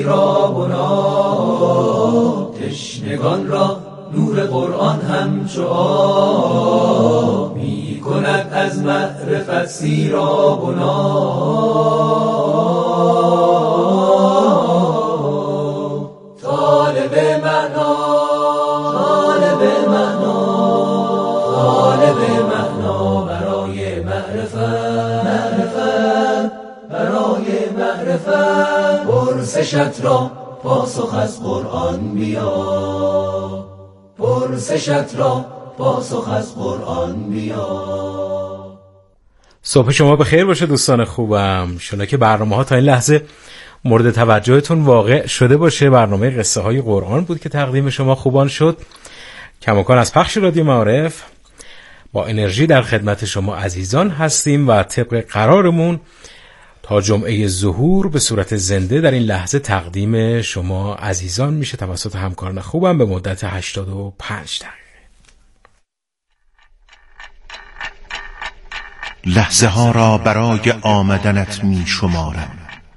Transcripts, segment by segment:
تشنگان را نور قرآن همچو آب می کند از معرفت سیراب و ناب. طالب معنا برای معرفت برای معرفت پرسشت را پاسخ از قرآن بیا، پرسشت را پاسخ از قرآن بیا. صبح شما بخیر باشه دوستان خوبم. شما که برنامه‌ها تا این لحظه مورد توجهتون واقع شده باشه. برنامه قصه های قرآن بود که تقدیم شما خوبان شد. کماکان از پخش رادیو معارف با انرژی در خدمت شما عزیزان هستیم و طبق قرارمون تا جمعه ظهور به صورت زنده در این لحظه تقدیم شما عزیزان میشه توسط همکاران خوبم به مدت 85 دقیقه. لحظه ها را برای آمدنت می شمارم،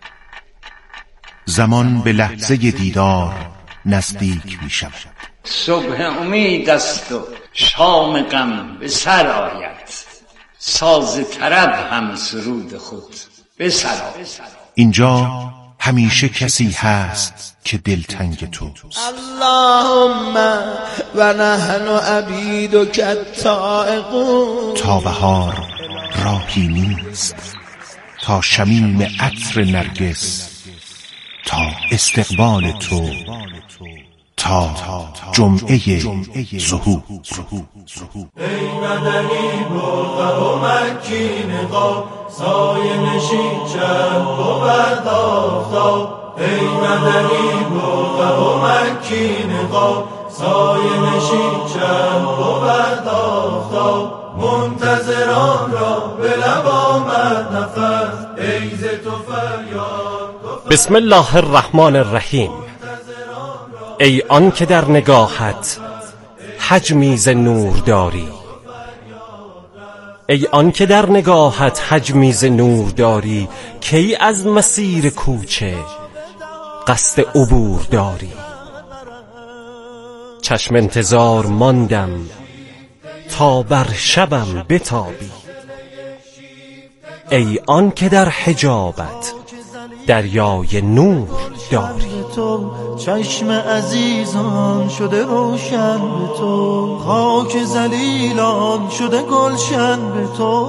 زمان به لحظه دیدار نزدیک می شود. صبح امید است و شام غم به سر آید، ساز طرب هم سرود خود به سر آید. اینجا همیشه کسی هست که دلتنگ توست. اللهم و نحن عبیدک التائقون. تا بهار راهی نیست، تا شمیم عطر نرگس، تا استقبال تو، تا جمعه ظهور. ای مدنی برقه و مکی نقاب، سایه نشین چند بود آفتاب. ای مدنی برقه و مکی نقاب، سایه نشین چند بود آفتاب. منتظران را به لب آمد نفس، ای ز تو فریاد. بسم الله الرحمن الرحیم. ای آن که در نگاهت حجمی ز نور داری، ای آن که در نگاهت حجمی ز نور داری، کی از مسیر کوچه قصد عبور داری. چشم انتظار ماندم تا بر شبم بتابی، ای آن که در حجابت دریای نور داری. تو چشم عزیزان شده روشن به تو، خاک ذلیلان شده گلشن به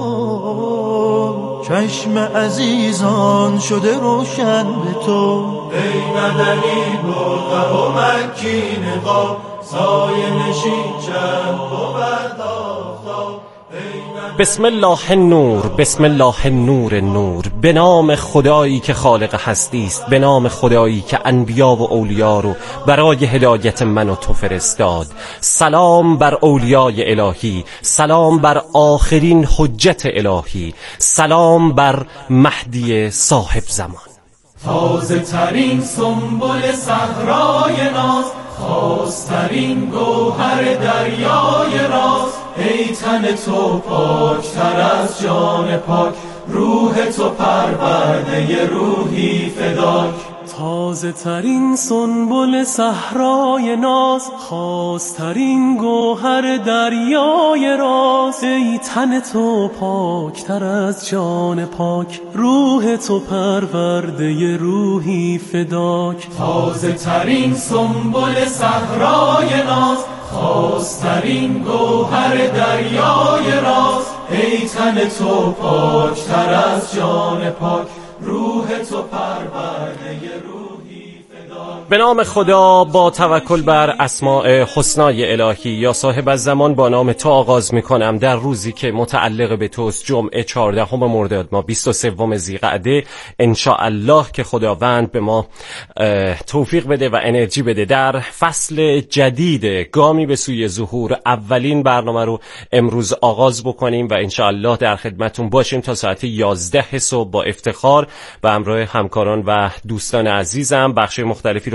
تو. چشم عزیزان شده روشن به تو. ای مدنی برقه و مکی نقاب، سایه نشین چند بود آفتاب. بسم الله النور، بسم الله النور نور. به نام خدایی که خالق هستی است، به نام خدایی که انبیا و اولیا رو برای هدایت من و تو فرستاد. سلام بر اولیای الهی، سلام بر آخرین حجت الهی، سلام بر مهدی صاحب زمان. تازه ترین سنبل صحرای ناز، خواسترین گوهر دریای راز. ای تن تو پاکتر از جان پاک، روح تو پرورده روحی فداک. تازه ترین سنبل صحرای ناز، خواسترین گوهر دریای راز. ای تن تو پاکتر از جان پاک، روح تو پرورده روحی فداک. تازه ترین سنبل صحرای ناز، خواسترین گوهر دریای راز. ای تن تو پاکتر از جان پاک، روح تو پرورده روحی فداک. به نام خدا با توکل بر اسماء حسنای الهی. یا صاحب الزمان با نام تو آغاز میکنم در روزی که متعلق به توست، جمعه 14 مرداد ماه 23 ذیقعده. انشاءالله که خداوند به ما توفیق بده و انرژی بده در فصل جدید گامی به سوی ظهور. اولین برنامه رو امروز آغاز بکنیم و انشاءالله در خدمتون باشیم تا ساعت 11 صبح با افتخار و همراه همکاران و دوستان عزیزم. بخش مختلفی رو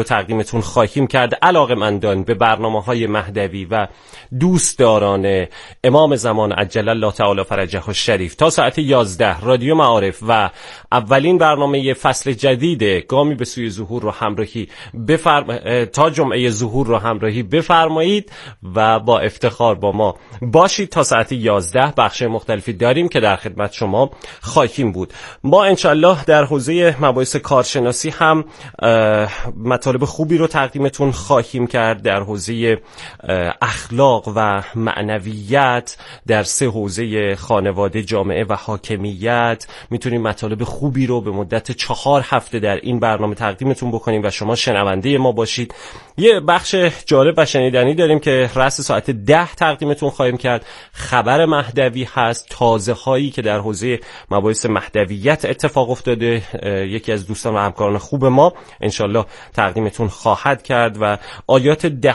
رو تقدیمتون خواهیم کرد. علاقه‌مندان به برنامه‌های مهدوی و دوستداران امام زمان عجل الله تعالی فرجه الشریف تا ساعت 11 رادیو معارف و اولین برنامه فصل جدید گامی به سوی ظهور رو همراهی تا جمعه ظهور رو همراهی بفرمایید و با افتخار با ما باشید. تا ساعت 11 بخش مختلفی داریم که در خدمت شما خواهیم بود. ما انشالله در حوزه مباحث کارشناسی هم مطالب خوبی رو تقدیمتون خواهیم کرد. در حوزه اخلاق و معنویت، در 3 حوزه خانواده، جامعه و حاکمیت میتونیم مطالب خوبی رو به مدت 4 هفته در این برنامه تقدیمتون بکنیم و شما شنونده ما باشید. یه بخش جالب و شنیدنی داریم که رأس ساعت 10 تقدیمتون خواهیم کرد. خبر مهدوی هست، تازه هایی که در حوزه مباحث مهدویت اتفاق افتاده. یکی از دوستان و همکاران خوب ما انشالله تقدیمتون خواهد کرد و آیات 1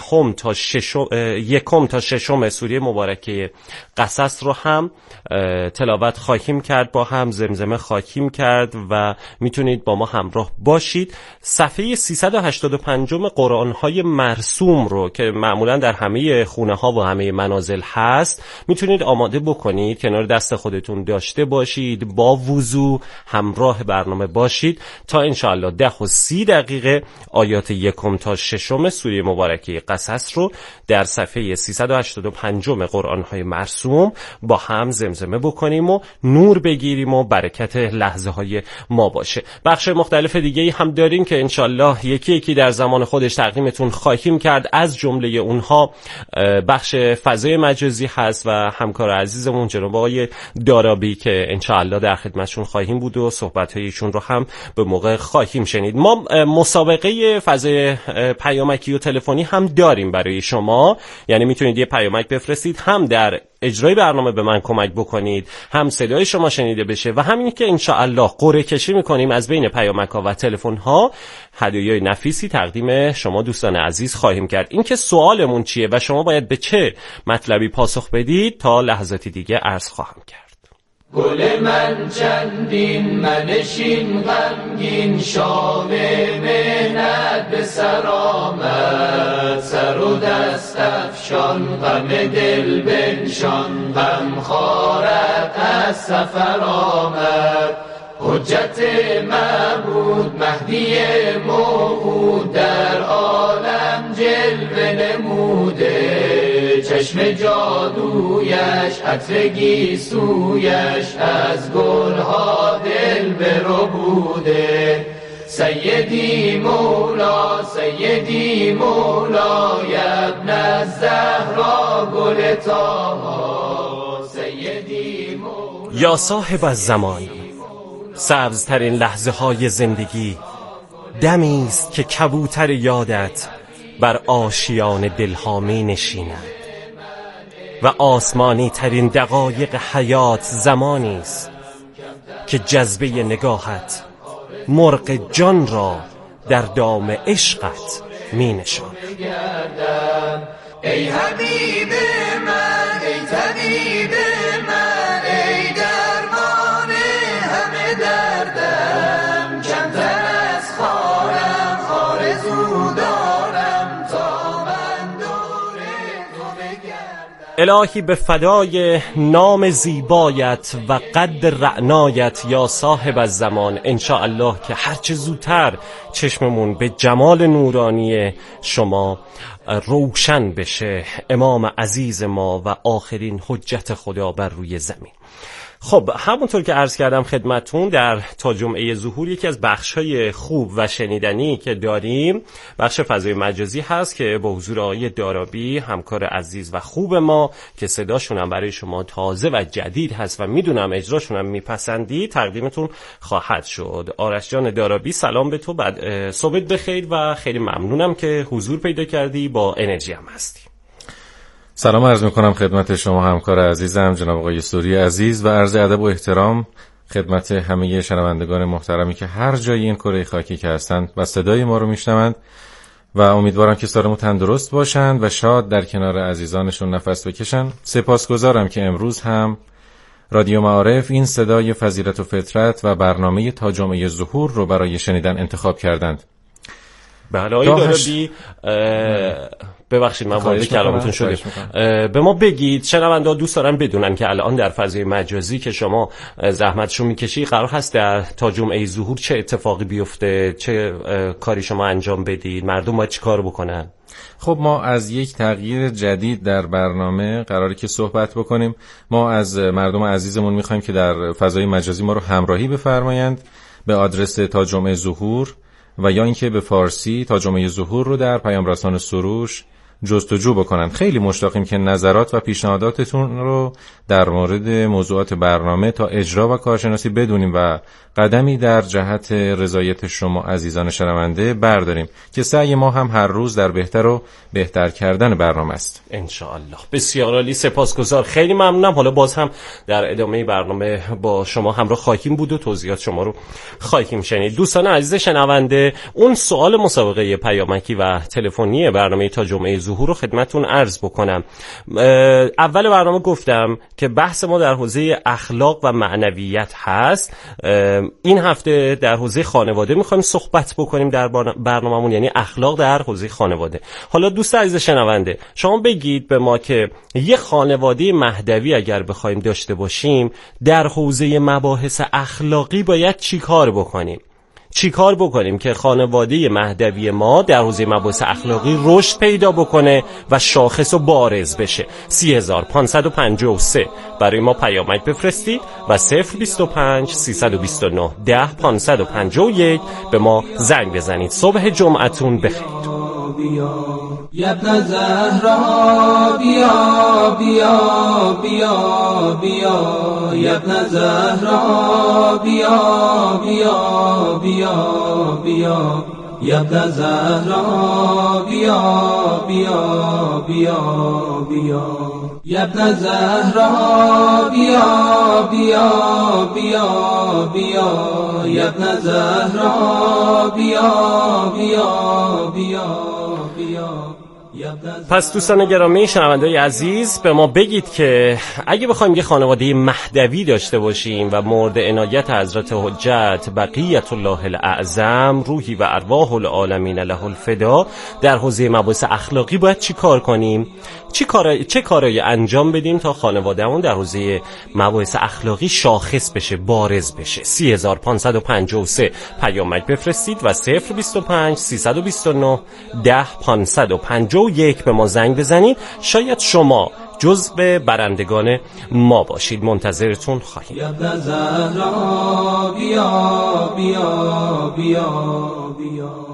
تا 6 سوره مبارکه قصص رو هم تلاوت خواهیم کرد، با هم زمزمه خواهیم کرد و میتونید با ما همراه باشید. صفحه 385 قرآن‌های مرسوم رو که معمولا در همه خونه‌ها و همه منازل هست میتونید آماده بکنید، کنار دست خودتون داشته باشید، با وضو همراه برنامه باشید تا انشاءالله 10:30 آیات 1 تا 6 سوره مبارکه قصص رو در صفحه 385 قرآن‌های مرسوم با هم زمزمه بکنیم و نور بگیریم و برکت لحظه های ما باشه. بخش مختلف دیگه هم داریم که انشالله یکی یکی در زمان خودش تقدیمتون خواهیم کرد. از جمله اونها بخش فضای مجازی هست و همکار عزیزمون جناب آقای دارابی که انشالله در خدمتشون خواهیم بود و صحبت‌های ایشون رو هم به موقع خواهیم شنید. ما مسابقه فضای پیامکی و تلفنی هم داریم برای شما، یعنی میتونید یه پیامک بفرستید، هم در اجرای برنامه به من کمک بکنید، هم صدای شما شنیده بشه و همین که انشاءالله قرعه کشی میکنیم از بین پیامک‌ها و تلفن‌ها هدیه‌های نفیسی تقدیم شما دوستان عزیز خواهیم کرد. این که سوالمون چیه و شما باید به چه مطلبی پاسخ بدید تا لحظاتی دیگه عرض خواهم کرد. گل من چندین منشین غمگین، شام مهنت به سر آمد، سر و دست افشان غم دل بنشان، غم خارت از سفر آمد. حجت معبود مهدی موعود در عالم جلوه نموده، چشم جادویش عطر گیسویش از گلها دل بربوده. سیدی مولا سیدی مولا ابن الزهرا گل طاها، سیدی مولا یا صاحب الزمان، سبزترین لحظه های زندگی دمیست که کبوتر یادت بر آشیان دلها می نشیند و آسمانی ترین دقایق حیات زمانیست که جذبه نگاهت مرغ جان را در دام عشقت می نشاند. ای حبیب من، ای طبیب من، ای درمان همه دردم، کمتر از خارم خارزو دارم تا من دور تو بگردم. الهی به فدای نام زیبایت و قد رعنایت یا صاحب الزمان، انشاءالله که هرچه زودتر چشممون به جمال نورانی شما روشن بشه، امام عزیز ما و آخرین حجت خدا بر روی زمین. خب همونطور که عرض کردم خدمتون، در تا جمعه ظهور یکی از بخش‌های خوب و شنیدنی که داریم بخش فضای مجازی هست که با حضور آقای دارابی همکار عزیز و خوب ما که صداشون هم برای شما تازه و جدید هست و میدونم اجراشون هم میپسندی تقدیمتون خواهد شد. آرش جان دارابی سلام به تو، بعد صبحت بخیر و خیلی ممنونم که حضور پیدا کردی، با انرژی هم هستی. سلام عرض میکنم خدمت شما همکار عزیزم جناب آقای سوری عزیز و عرض ادب و احترام خدمت همه شنوندگان محترمی که هر جای این کره خاکی که هستند و صدای ما رو میشنوند و امیدوارم که سالم و تندرست باشند و شاد در کنار عزیزانشون نفس بکشن. سپاسگزارم که امروز هم رادیو معارف این صدای فضیلت و فطرت و برنامه تا جمعه ظهور رو برای شنیدن انتخاب کردند. بله آقای دارابی، ببخشید من وارد کلامتون شدم. به ما بگید، شنونده ها دوست دارن بدونن که الان در فضای مجازی که شما زحمتشو میکشی قرار هست در تا جمعه ظهور چه اتفاقی بیفته، چه کاری شما انجام بدید، مردم باید چی کار بکنن؟ خب ما از یک تغییر جدید در برنامه قراره که صحبت بکنیم. ما از مردم عزیزمون میخوایم که در فضای مجازی ما رو همراهی بفرمایند به آدرس تا جمعه ظهور و یا اینکه به فارسی تا جمعه ظهور رو در پیام رسان سروش جستجو بکنن. خیلی مشتاقیم که نظرات و پیشنهاداتتون رو در مورد موضوعات برنامه تا اجرا و کارشناسی بدونیم و قدمی در جهت رضایت شما عزیزان شنونده برداریم که سعی ما هم هر روز در بهتر و بهتر کردن برنامه است انشاءالله. بسیار عالی، سپاسگزار، خیلی ممنونم. حالا باز هم در ادامه برنامه با شما همراه خواهیم بود و توضیحات شما رو خواهیم شنید. دوستان عزیز شنونده، اون سوال مسابقه پیامکی و تلفنی برنامه تا جمعه ظهور رو خدمتتون عرض بکنم. اول برنامه گفتم که بحث ما در حوزه اخلاق و معنویت هست. این هفته در حوزه خانواده میخوایم صحبت بکنیم در برنامه‌مون، یعنی اخلاق در حوزه خانواده. حالا دوست عزیز شنونده، شما بگید به ما که یه خانواده مهدوی اگر بخوایم داشته باشیم در حوزه مباحث اخلاقی باید چی کار بکنیم؟ چی کار بکنیم که خانواده مهدوی ما در حوزه مباحث اخلاقی رشد پیدا بکنه و شاخص و بارز بشه؟ 3553 برای ما پیامک بفرستید و 025 329 10 551 به ما زنگ بزنید. صبح جمعتون بخیر. یا ابن زهرا بیا بیا بیا بیا، یا ابن زهرا بیا بیا بیا بیا، یا ابن زهرا بیا بیا بیا بیا، یا ابن زهرا بیا بیا بیا بیا، یا ابن زهرا بیا بیا بیا. پس دوستان گرامی شنونده‌های عزیز، به ما بگید که اگه بخوایم یه خانواده مهدوی داشته باشیم و مورد عنایت حضرت حجت بقیت الله الاعظم روحی و ارواح العالمین له الفدا در حوزه مباحث اخلاقی باید چی کار کنیم؟ چه کارایی انجام بدیم تا خانوادهمون در حوزه مباحث اخلاقی شاخص بشه، بارز بشه؟ 3553 پیامک بفرستید و 025 329 10 551 به ما زنگ بزنید. شاید شما جزو برندگان ما باشید. منتظرتون خواهیم. یا ابن زهرا بیا بیا بیا بیا.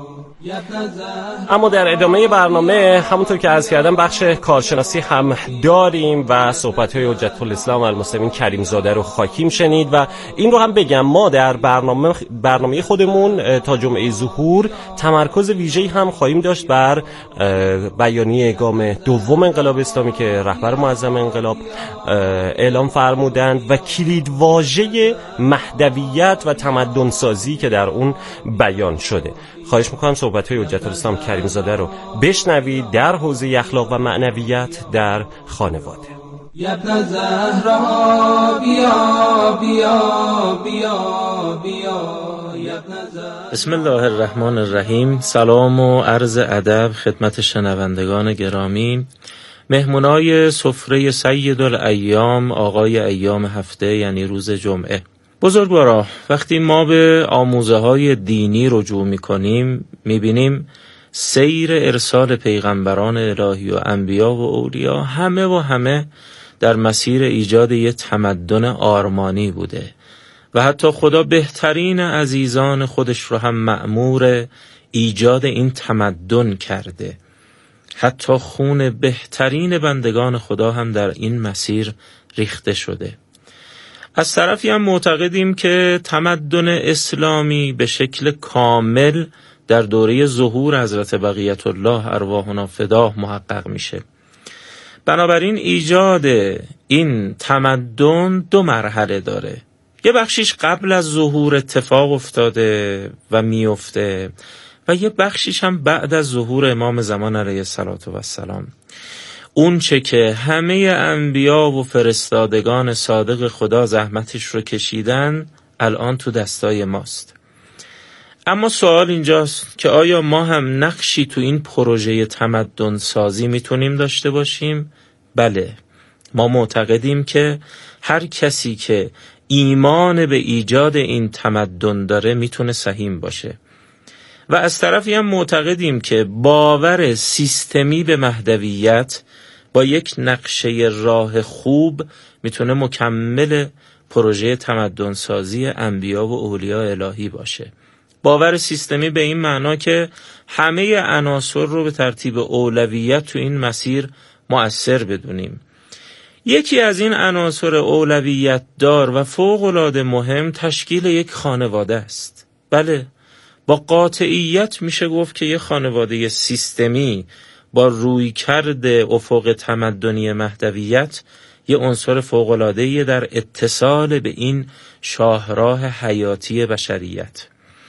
اما در ادامه برنامه همونطور که عرض کردم بخش کارشناسی هم داریم و صحبت‌های حجت الاسلام المسلمین کریم زاده رو خواهیم شنید. و این رو هم بگم ما در برنامه خودمون تا جمعه ظهور تمرکز ویژه‌ای هم خواهیم داشت بر بیانیه گام دوم انقلاب اسلامی که رهبر معظم انقلاب اعلام فرمودند و کلیدواژه مهدویت و تمدن سازی که در اون بیان شده. خواهش میکنم صحبت‌های حجت الاسلام کریم زاده رو بشنوید در حوزه اخلاق و معنویت در خانواده. یا ابن زهرا بیا بیا بیا بیا. بسم الله الرحمن الرحیم. سلام و عرض ادب خدمت شنوندگان گرامی، مهمونای سفره سید الایام، آقای ایام هفته یعنی روز جمعه. بزرگوارا، وقتی ما به آموزه های دینی رجوع میکنیم میبینیم سیر ارسال پیغمبران الهی و انبیا و اولیا همه در مسیر ایجاد یه تمدن آرمانی بوده و حتی خدا بهترین عزیزان خودش رو هم مأمور ایجاد این تمدن کرده. حتی خون بهترین بندگان خدا هم در این مسیر ریخته شده. از طرفی هم معتقدیم که تمدن اسلامی به شکل کامل در دوره ظهور حضرت بقیت الله ارواحنا فداه محقق میشه. بنابراین ایجاد این تمدن دو مرحله داره. یه بخشیش قبل از ظهور اتفاق افتاده و میفته و یه بخشیش هم بعد از ظهور امام زمان علیه السلام. اون چه که همه انبیا و فرستادگان صادق خدا زحمتش رو کشیدن الان تو دستای ماست. اما سوال اینجاست که آیا ما هم نقشی تو این پروژه تمدن سازی میتونیم داشته باشیم؟ بله، ما معتقدیم که هر کسی که ایمان به ایجاد این تمدن داره میتونه سهیم باشه و از طرفی هم معتقدیم که باور سیستمی به مهدویت با یک نقشه راه خوب میتونه مکمل پروژه تمدن سازی انبیا و اولیاء الهی باشه. باور سیستمی به این معنا که همه عناصر رو به ترتیب اولویت تو این مسیر مؤثر بدونیم. یکی از این عناصر اولویت دار و فوق‌العاده مهم تشکیل یک خانواده است. بله، با قاطعیت میشه گفت که یک خانواده سیستمی با رویکرد افق تمدنی مهدویت یه عنصر فوق‌العاده‌ای در اتصال به این شاهراه حیاتی بشریت.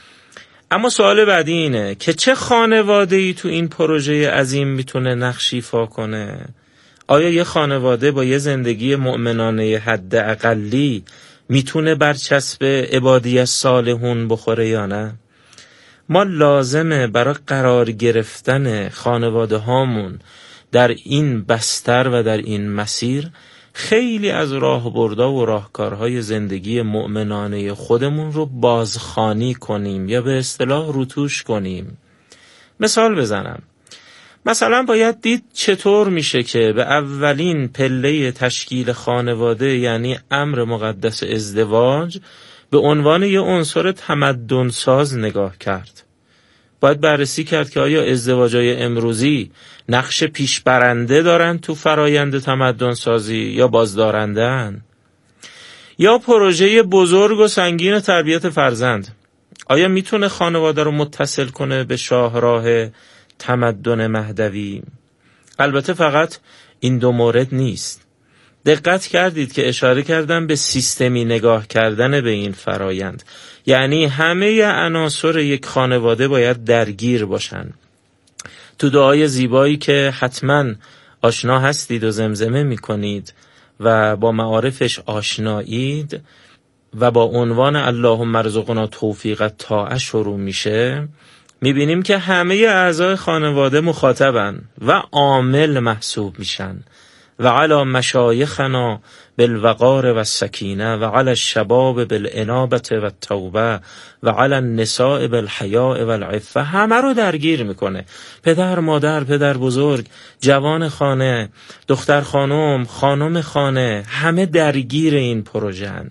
اما سوال بعدی اینه که چه خانواده‌ای تو این پروژه عظیم میتونه نقش ایفا کنه؟ آیا یه خانواده با یه زندگی مؤمنانه حد اقلی میتونه برچسب عبادی الصالحون بخوره یا نه؟ ما لازمه برای قرار گرفتن خانواده هامون در این بستر و در این مسیر خیلی از راهبردها و راهکارهای زندگی مؤمنانه خودمون رو بازخوانی کنیم یا به اصطلاح روتوش کنیم. مثال بزنم. مثلا باید دید چطور میشه که به اولین پله تشکیل خانواده یعنی امر مقدس ازدواج به عنوان یه عنصر تمدن ساز نگاه کرد. باید بررسی کرد که آیا ازدواج‌های امروزی نقش پیشبرنده دارن تو فرایند تمدن سازی یا بازدارنده‌ان؟ یا پروژه بزرگ و سنگین تربیت فرزند آیا میتونه خانواده رو متصل کنه به شاهراه تمدن مهدوی؟ البته فقط این دو مورد نیست. دقت کردید که اشاره کردم به سیستمی نگاه کردن به این فرایند، یعنی همه عناصر یک خانواده باید درگیر باشن. تو دعای زیبایی که حتما آشنا هستید و زمزمه میکنید و با معارفش آشنایید و با عنوان اللهم ارزقنا توفیق طاعه شروع میشه، میبینیم که همه اعضای خانواده مخاطبن و عامل محسوب میشن. و علی مشایخنا بالوقار و السکینه و علی الشباب بالانابه و التوبه و علی النساء بالحیاء و العفه، همه رو درگیر میکنه. پدر، مادر، پدر بزرگ، جوان خانه، دختر خانم، خانم خانه، همه درگیر این پروژه‌ان.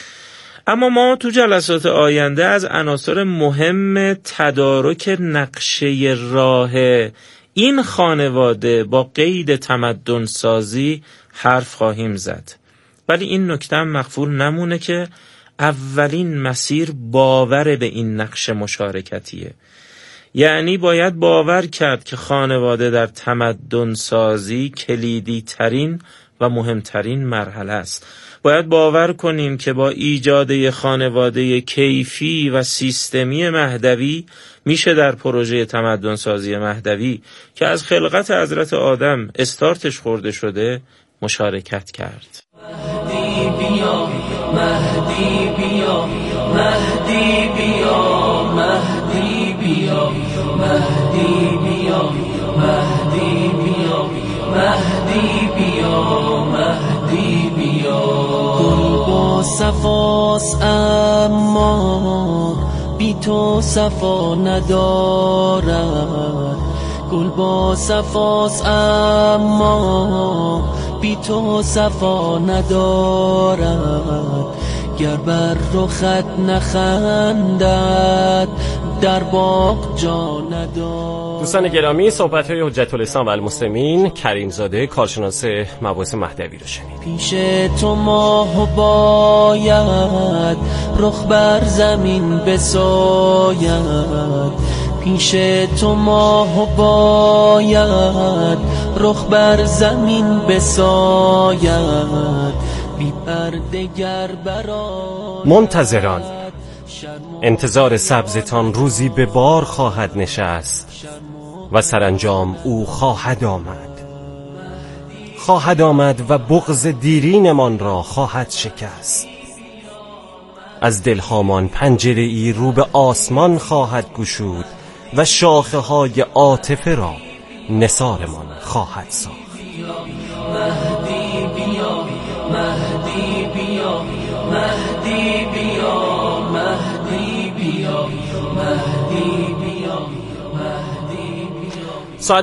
اما ما تو جلسات آینده از عناصر مهم تدارک نقشه راه این خانواده با قید تمدن سازی حرف خواهیم زد. ولی این نکته مغفول نمونه که اولین مسیر باور به این نقش مشارکتیه. یعنی باید باور کرد که خانواده در تمدن سازی کلیدی ترین و مهمترین مرحله است. باید باور کنیم که با ایجاد خانواده کیفی و سیستمی مهدوی میشه در پروژه تمدن سازی مهدوی که از خلقت حضرت آدم استارتش خورده شده مشارکت کرد. مهدی بیا، مهدی بیا، مهدی بیا، مهدی بیا، مهدی بیا، مهدی بیا، مهدی بیا، مهدی بیا. گل با صفاست اما بی تو صفا ندارد. گل با صفاست اما بی تو صفا ندارد. گر بر رخت نخندد در باغ جا ندارد. دوستان گرامی، صحبت‌های حجت الاسلام و المسلمین کریمزاده کارشناس مباحث مهدوی رو شنید. پیش تو ماه باید رخ بر زمین بساید. پیش تو ماه باید رخ بر زمین بساید. بی پرده گر برآید. منتظران، انتظار سبزتان روزی به بار خواهد نشست و سرانجام او خواهد آمد و بغض دیرینمان را خواهد شکست. از دلهامان پنجره ای رو به آسمان خواهد گشود و شاخه های عاطفه را نثارمان خواهد ساخت. مهدی بیا، مهدی بیا، مهدی بیا، مهدی بیا، مهدی بیا، مهدی بیا. ساعت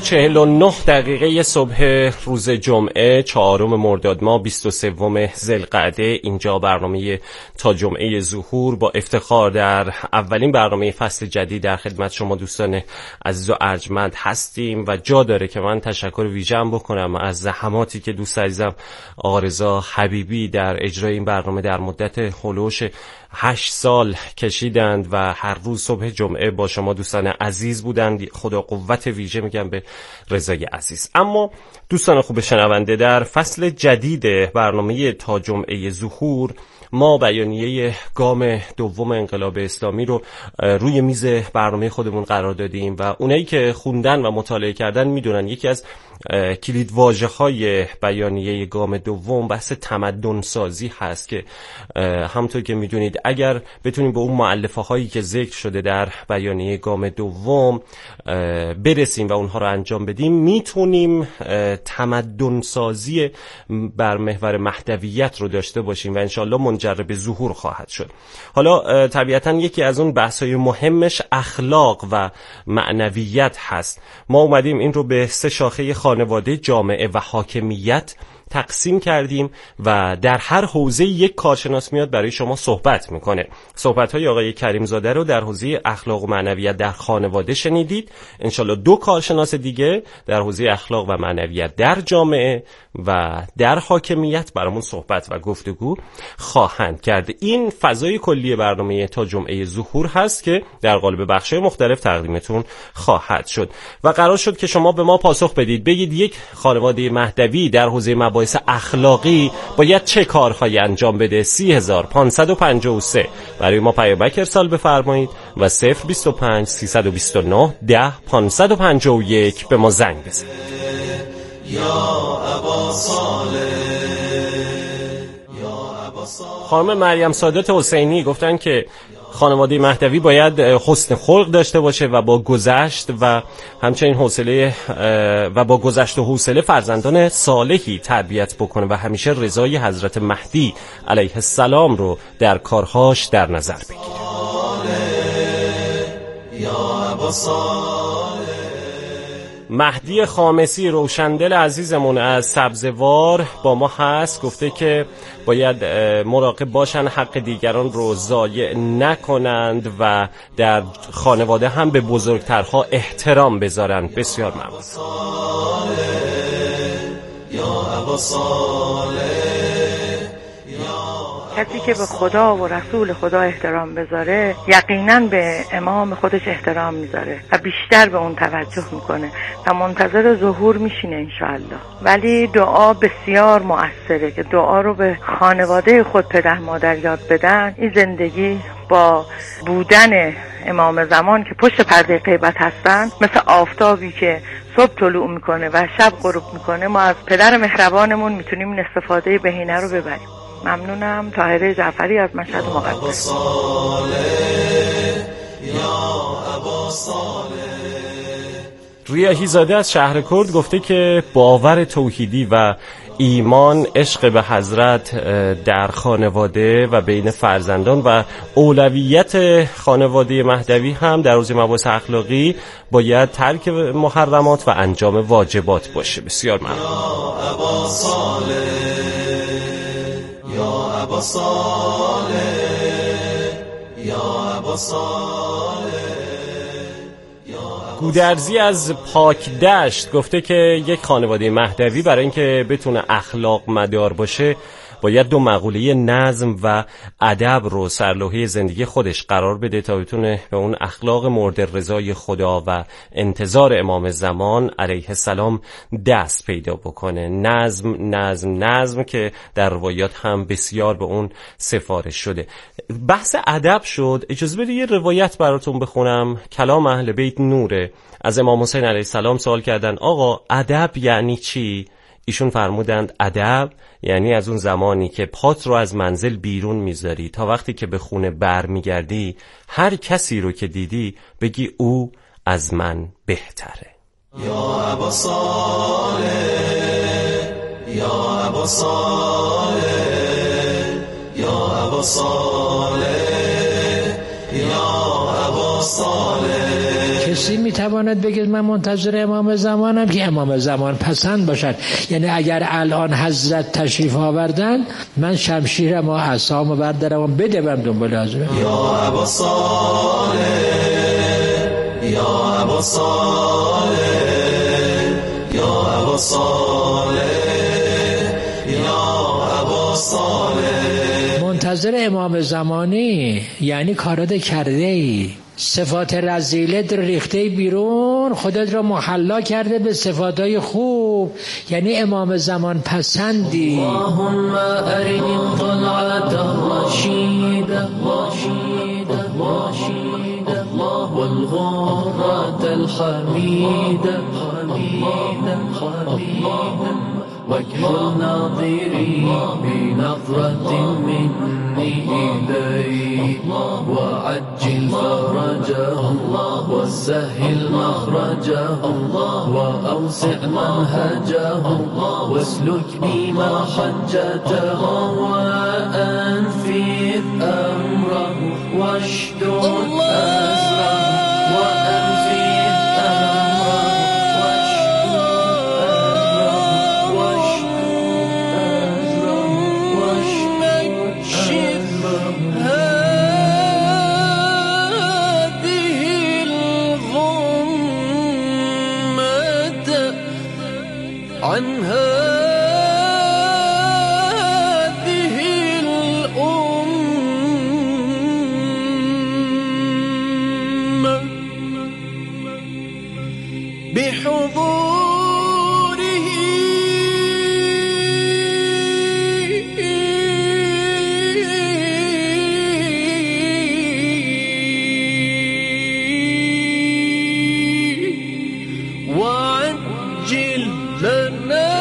9:49 صبح روز جمعه 4 مرداد ماه 23 ذوالقعده. اینجا برنامه تا جمعه ظهور با افتخار در اولین برنامه فصل جدید در خدمت شما دوستان عزیز و ارجمند هستیم و جا داره که من تشکر ویژه‌ام بکنم از زحماتی که دوست عزیزم آقا رضا حبیبی در اجرای این برنامه در مدت هلوش 8 سال کشیدند و هر روز صبح جمعه با شما دوستان عزیز بودند. خدا قوت ویژه میگم به رضای عزیز. اما دوستان خوب شنونده، در فصل جدید برنامه تا جمعه ظهور ما بیانیه گام دوم انقلاب اسلامی رو روی میز برنامه خودمون قرار دادیم و اونایی که خوندن و مطالعه کردن میدونن یکی از کلید واژه‌های بیانیه گام دوم بحث تمدن سازی هست که همونطور که میدونید اگر بتونیم به اون مؤلفه هایی که ذکر شده در بیانیه گام دوم برسیم و اونها رو انجام بدیم میتونیم تمدن سازی بر محور مهدویت رو داشته باشیم و انشالله منجر به ظهور خواهد شد. حالا طبیعتا یکی از اون بحث‌های مهمش اخلاق و معنویت هست. ما اومدیم این رو به 3 شاخه خانواده، جامعه و حاکمیت تقسیم کردیم و در هر حوزه یک کارشناس میاد برای شما صحبت میکنه. صحبت‌های آقای کریمزاده رو در حوزه اخلاق و معنویت در خانواده شنیدید. انشالله 2 کارشناس دیگه در حوزه اخلاق و معنویت در جامعه و در حاکمیت برامون صحبت و گفتگو خواهند کرد. این فضای کلی برنامه تا جمعه ظهور هست که در قالب بخش‌های مختلف تقدیمتون خواهد شد و قرار شد که شما به ما پاسخ بدید، بگید یک خانواده مهدوی در حوزه مباحث اخلاقی باید چه کارهایی انجام بده. 30553 برای ما پیامک ارسال بفرمایید و 025 329 10 551 به ما زنگ بزنید. خانم مریم سادات حسینی گفتن که خانواده مهدوی باید حسن خلق داشته باشه و با گذشت و همچنین حوصله و با گذشت و حوصله فرزندان صالحی تربیت بکنه و همیشه رضای حضرت مهدی علیه السلام رو در کارهاش در نظر بگیره. مهدی خامسی روشندل عزیزمون از سبزوار با ما هست، گفته که باید مراقب باشن حق دیگران رو ضایع نکنند و در خانواده هم به بزرگترها احترام بذارن. بسیار ممنون. کسی که به خدا و رسول خدا احترام بذاره یقینا به امام خودش احترام میذاره و بیشتر به اون توجه میکنه و منتظر ظهور میشینه انشاءالله. ولی دعا بسیار مؤثره که دعا رو به خانواده خود، پدر مادر یاد بدن. این زندگی با بودن امام زمان که پشت پرده غیبت هستن مثل آفتابی که صبح طلوع میکنه و شب غروب میکنه، ما از پدر مهربانمون میتونیم این استفاده بهینه رو ببریم. ممنونم. طاهره جعفری از مشهد مقدس. ریاحی زاده از شهر کرد گفته که باور توحیدی و ایمان، عشق به حضرت در خانواده و بین فرزندان و اولویت خانواده مهدوی هم در حوزه مباحث اخلاقی باید ترک محرمات و انجام واجبات باشه. بسیار ممنون. گودرزی از پاک دشت گفته که یک خانواده مهدوی برای اینکه بتونه اخلاق مدار باشه باید 2 مقوله نظم و ادب رو سرلوحه زندگی خودش قرار بده تا بتونه به اون اخلاق مورد رضای خدا و انتظار امام زمان علیه السلام دست پیدا بکنه. نظم که در روایات هم بسیار به اون سفارش شده. بحث ادب شد، اجازه بدید یه روایت براتون بخونم. کلام اهل بیت نوره. از امام حسین علیه السلام سوال کردن آقا ادب یعنی چی؟ ایشون فرمودند ادب یعنی از اون زمانی که پات رو از منزل بیرون میذاری تا وقتی که به خونه بر میگردی هر کسی رو که دیدی بگی او از من بهتره. یا ابا صالح، یا ابا صالح، یا ابا صالح، یا ابا صالح. کسی میتواند بگید من منتظر امام زمانم که امام زمان پسند باشد. یعنی اگر الان حضرت تشریف آوردن من شمشیرم و عصام و بردارم و بدوم دنبال حضرت. یا ابا صالح، یا ابا صالح، یا ابا صالح، یا ابا صالح. منتظر امام زمانی یعنی کارات کرده ای، صفات رذیلت رو ریخته بیرون، خودت رو محلا کرده به صفاتهای خوب، یعنی امام زمان پسندی. اللهم ارنی طلعت الرشید الرشید الرشید والغرة الحمید الحمید الحمید واكحل ناظري بنظرة مني إليه وعجل فرجه وسهل مخرجه وأوسع منهجه واسلك بما حجته وأنفذ أمره واشدد أزره وأنفذ أمره عن هذه الأمة بحضوره وعجل لنا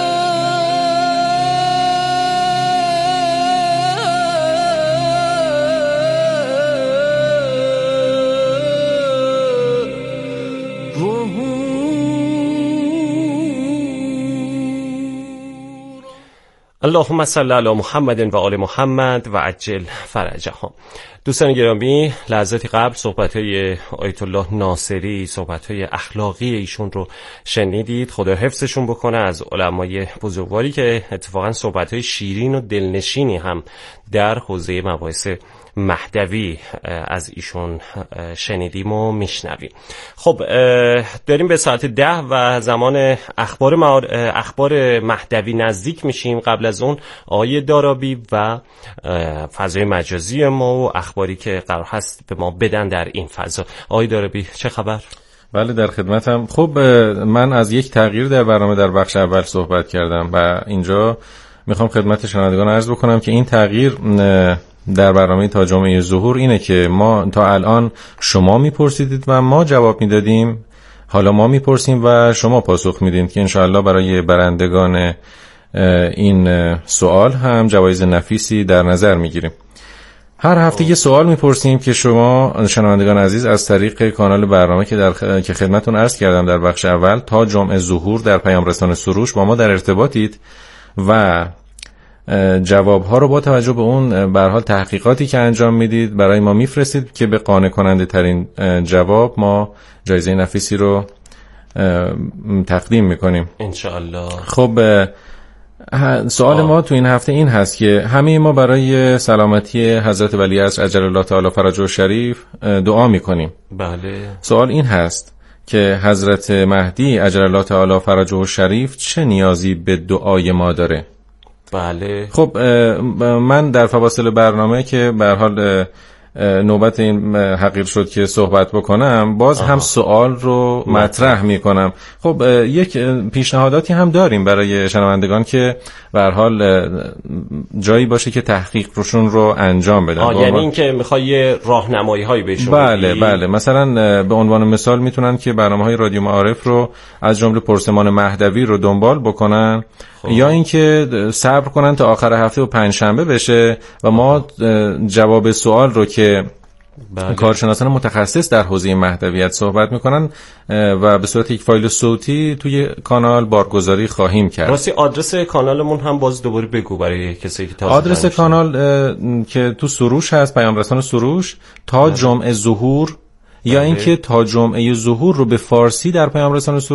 اللهم صل علی محمد و آل محمد و عجل فرجهم. دوستان گرامی، لحظاتی قبل صحبت‌های آیت الله ناصری، صحبت‌های اخلاقی ایشون رو شنیدید. خدا حفظشون بکنه، از علمای بزرگواری که اتفاقا صحبت‌های شیرین و دلنشینی هم در حوزه مباحث مهدوی از ایشون شنیدیم و میشنویم. خب داریم به ساعت 10 و زمان اخبار مهدوی نزدیک میشیم. قبل از اون آقای دارابی و فضای مجازی ما و اخباری که قرار هست به ما بدن در این فضا. آقای دارابی چه خبر؟ بله در خدمتم. خب من از یک تغییر در برنامه در بخش اول صحبت کردم و اینجا میخوام خدمت شنوندگان عرض بکنم که این تغییر در برنامه تا جمعه ظهور اینه که ما تا الان شما میپرسیدید و ما جواب میدادیم، حالا ما میپرسیم و شما پاسخ میدین که انشاءالله برای برندگان این سوال هم جوایز نفیسی در نظر میگیریم. هر هفته یه سوال میپرسیم که شما شنوندگان عزیز از طریق کانال برنامه که خدمتتون عرض کردم در بخش اول تا جمعه ظهور در پیام رسان سروش با ما در ارتباطید و جوابها رو با توجه به اون به هر حال تحقیقاتی که انجام میدید برای ما میفرستید که به قانع کننده ترین جواب ما جایزه نفیسی رو تقدیم میکنیم انشاءالله. خب سوال ما تو این هفته این هست که همه ما برای سلامتی حضرت ولیعصر عجل الله تعالی فرجه الشریف دعا میکنیم. بله. سوال این هست که حضرت مهدی عجل الله تعالی فرجه الشریف چه نیازی به دعای ما داره؟ بله. خب من در فواصل برنامه که به هر حال نوبت این حقیر شد که صحبت بکنم، باز هم سوال رو مطرح میکنم. خب یک پیشنهاداتی هم داریم برای شنوندگان که به هر حال جایی باشه که تحقیق روشون رو انجام بدن. یعنی اینکه میخوای راهنمایی هایی بهشون بدی؟ بله. مثلا به عنوان مثال میتونن که برنامه‌های رادیو معارف رو از جمله پرسمان مهدوی رو دنبال بکنن، یا اینکه صبر کنن تا آخر هفته و پنجشنبه بشه و ما جواب سوال رو که کارشناسان متخصص در حوزه مهدویت صحبت میکنن و به صورت یک فایل صوتی توی کانال بارگذاری خواهیم کرد. راستی آدرس کانالمون هم باز دوباره بگو برای کسی که تازه آدرس کانال که تو سروش هست، پیام رسان سروش تا جمعه ظهور، یا اینکه تا جمعه ظهور رو به فارسی در پیام رسان سروش